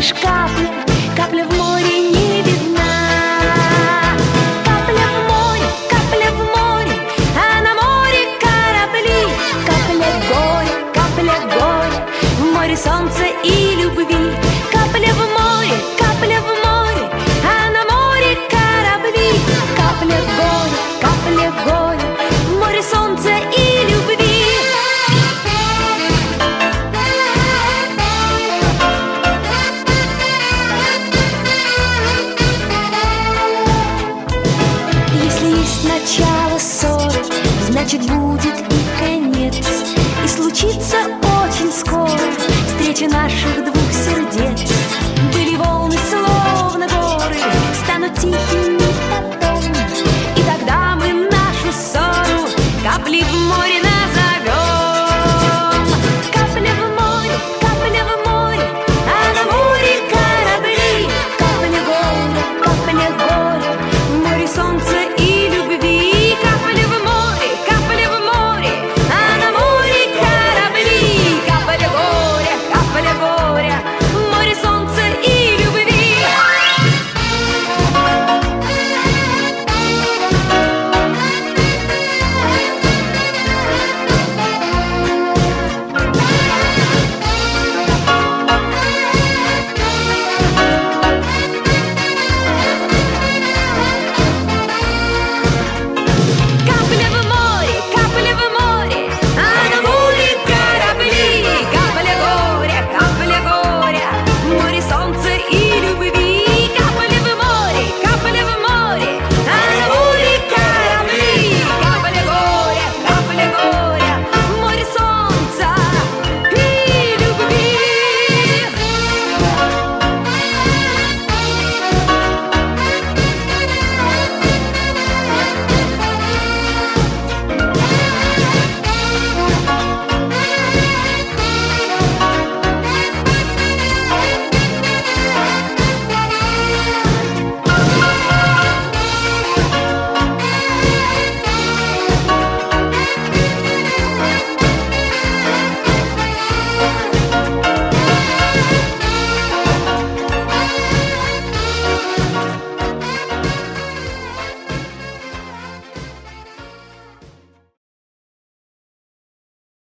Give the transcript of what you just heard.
лишь капля, капля в море не видна. Капля в море, а на море корабли. Капля горя, в море солнца и любви. Капля в море, а на море корабли. Капля горя, в море солнца и любви. Если есть начало ссоры, значит будет и конец. И случится очень скоро встреча наших двух сердец. Были волны, словно горы, станут тихими